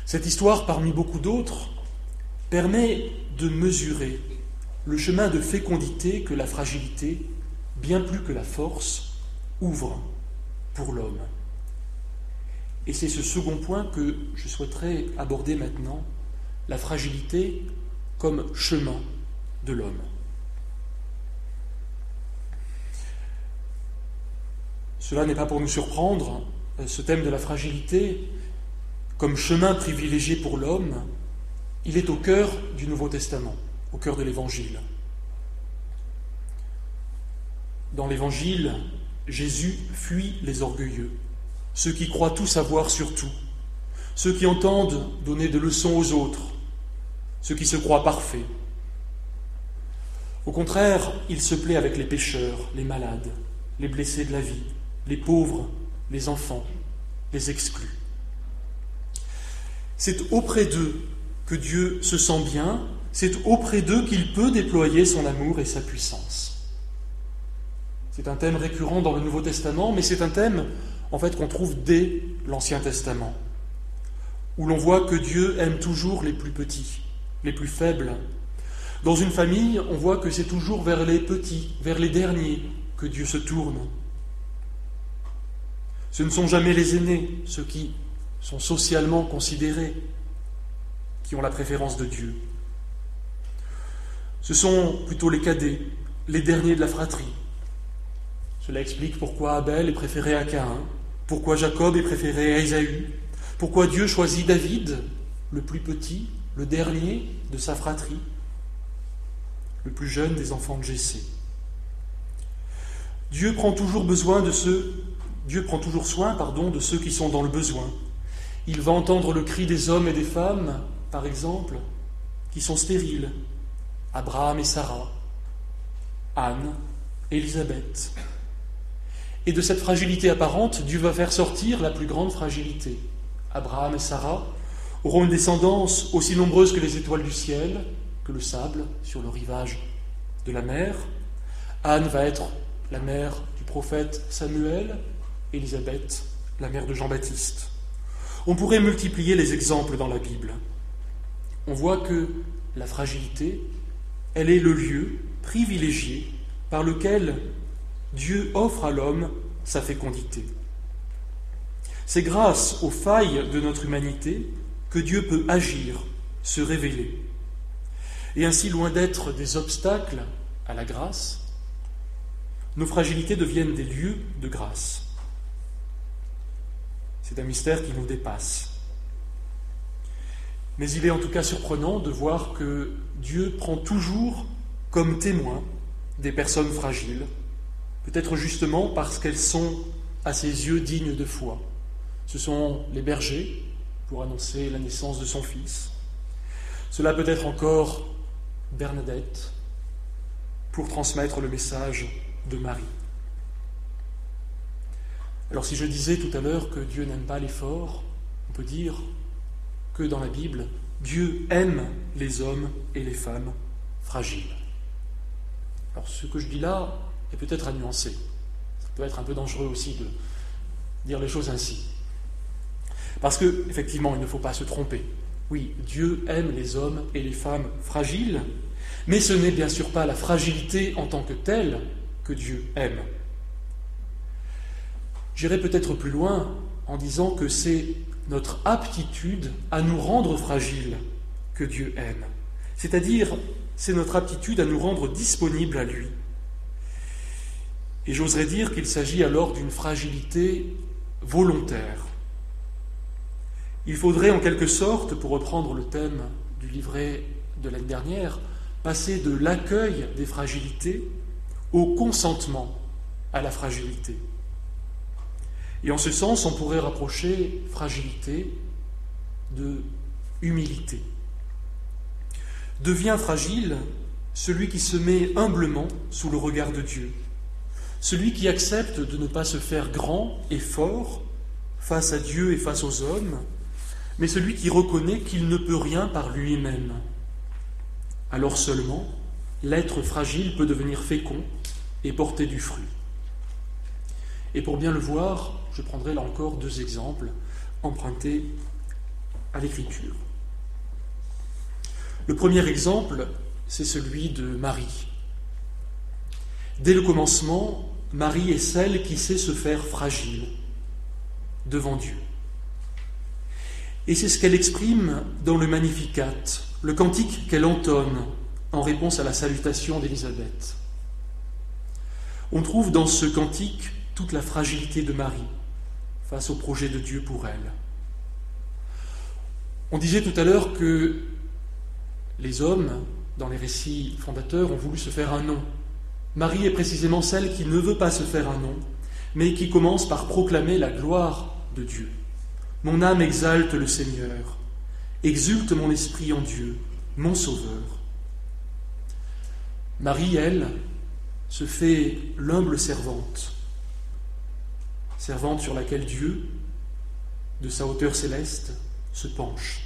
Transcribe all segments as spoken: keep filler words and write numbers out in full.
Cette histoire, parmi beaucoup d'autres, permet de mesurer le chemin de fécondité que la fragilité, bien plus que la force, ouvre pour l'homme. Et c'est ce second point que je souhaiterais aborder maintenant, la fragilité comme chemin de l'homme. Cela n'est pas pour nous surprendre, ce thème de la fragilité comme chemin privilégié pour l'homme, il est au cœur du Nouveau Testament, au cœur de l'Évangile. Dans l'Évangile, Jésus fuit les orgueilleux, ceux qui croient tout savoir sur tout, ceux qui entendent donner des leçons aux autres, ceux qui se croient parfaits. Au contraire, il se plaît avec les pécheurs, les malades, les blessés de la vie, les pauvres, les enfants, les exclus. C'est auprès d'eux que Dieu se sent bien, c'est auprès d'eux qu'il peut déployer son amour et sa puissance. C'est un thème récurrent dans le Nouveau Testament, mais c'est un thème en fait qu'on trouve dès l'Ancien Testament, où l'on voit que Dieu aime toujours les plus petits, les plus faibles. Dans une famille, on voit que c'est toujours vers les petits, vers les derniers que Dieu se tourne. Ce ne sont jamais les aînés, ceux qui sont socialement considérés, qui ont la préférence de Dieu. Ce sont plutôt les cadets, les derniers de la fratrie. Cela explique pourquoi Abel est préféré à Caïn, pourquoi Jacob est préféré à Ésaü, pourquoi Dieu choisit David, le plus petit, le dernier de sa fratrie, le plus jeune des enfants de Jessé. Dieu prend toujours besoin de ceux, Dieu prend toujours soin, pardon, de ceux qui sont dans le besoin. Il va entendre le cri des hommes et des femmes, par exemple, qui sont stériles. Abraham et Sarah, Anne, Élisabeth. Et de cette fragilité apparente, Dieu va faire sortir la plus grande fragilité. Abraham et Sarah auront une descendance aussi nombreuse que les étoiles du ciel, que le sable sur le rivage de la mer. Anne va être la mère du prophète Samuel, Élisabeth, la mère de Jean-Baptiste. On pourrait multiplier les exemples dans la Bible. On voit que la fragilité, elle est le lieu privilégié par lequel Dieu offre à l'homme sa fécondité. C'est grâce aux failles de notre humanité que Dieu peut agir, se révéler. Et ainsi, loin d'être des obstacles à la grâce, nos fragilités deviennent des lieux de grâce. C'est un mystère qui nous dépasse. Mais il est en tout cas surprenant de voir que Dieu prend toujours comme témoin des personnes fragiles, peut-être justement parce qu'elles sont à ses yeux dignes de foi. Ce sont les bergers pour annoncer la naissance de son fils. Cela peut être encore Bernadette pour transmettre le message de Marie. Alors si je disais tout à l'heure que Dieu n'aime pas l'effort, on peut dire que dans la Bible, Dieu aime les hommes et les femmes fragiles. Alors ce que je dis là est peut-être à nuancer. Ça peut être un peu dangereux aussi de dire les choses ainsi. Parce que, effectivement, il ne faut pas se tromper. Oui, Dieu aime les hommes et les femmes fragiles, mais ce n'est bien sûr pas la fragilité en tant que telle que Dieu aime. J'irai peut-être plus loin en disant que c'est notre aptitude à nous rendre fragiles que Dieu aime. C'est-à-dire, c'est notre aptitude à nous rendre disponibles à lui. Et j'oserais dire qu'il s'agit alors d'une fragilité volontaire. Il faudrait en quelque sorte, pour reprendre le thème du livret de l'année dernière, passer de l'accueil des fragilités au consentement à la fragilité. Et en ce sens, on pourrait rapprocher fragilité de humilité. Devient fragile celui qui se met humblement sous le regard de Dieu, celui qui accepte de ne pas se faire grand et fort face à Dieu et face aux hommes, mais celui qui reconnaît qu'il ne peut rien par lui-même. Alors seulement, l'être fragile peut devenir fécond et porter du fruit. Et pour bien le voir, je prendrai là encore deux exemples empruntés à l'Écriture. Le premier exemple, c'est celui de Marie. Dès le commencement, Marie est celle qui sait se faire fragile devant Dieu. Et c'est ce qu'elle exprime dans le Magnificat, le cantique qu'elle entonne en réponse à la salutation d'Élisabeth. On trouve dans ce cantique toute la fragilité de Marie face au projet de Dieu pour elle. On disait tout à l'heure que les hommes, dans les récits fondateurs, ont voulu se faire un nom. Marie est précisément celle qui ne veut pas se faire un nom, mais qui commence par proclamer la gloire de Dieu. « Mon âme exalte le Seigneur, exulte mon esprit en Dieu, mon Sauveur. » Marie, elle, se fait l'humble servante, servante sur laquelle Dieu, de sa hauteur céleste, se penche.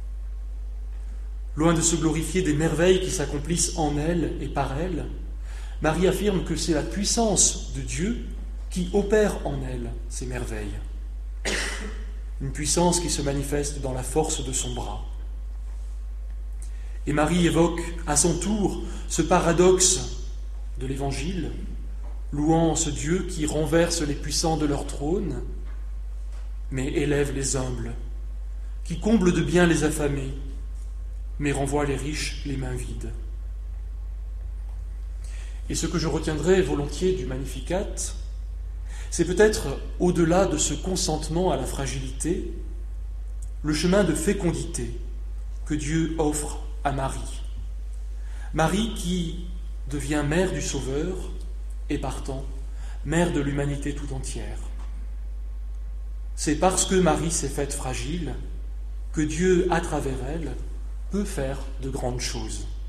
Loin de se glorifier des merveilles qui s'accomplissent en elle et par elle, Marie affirme que c'est la puissance de Dieu qui opère en elle ces merveilles. Une puissance qui se manifeste dans la force de son bras. Et Marie évoque à son tour ce paradoxe de l'Évangile, louant ce Dieu qui renverse les puissants de leur trône, mais élève les humbles, qui comble de bien les affamés, mais renvoie les riches les mains vides. Et ce que je retiendrai volontiers du Magnificat, c'est peut-être, au-delà de ce consentement à la fragilité, le chemin de fécondité que Dieu offre à Marie. Marie qui devient mère du Sauveur et partant, mère de l'humanité tout entière. C'est parce que Marie s'est faite fragile que Dieu, à travers elle, peut faire de grandes choses.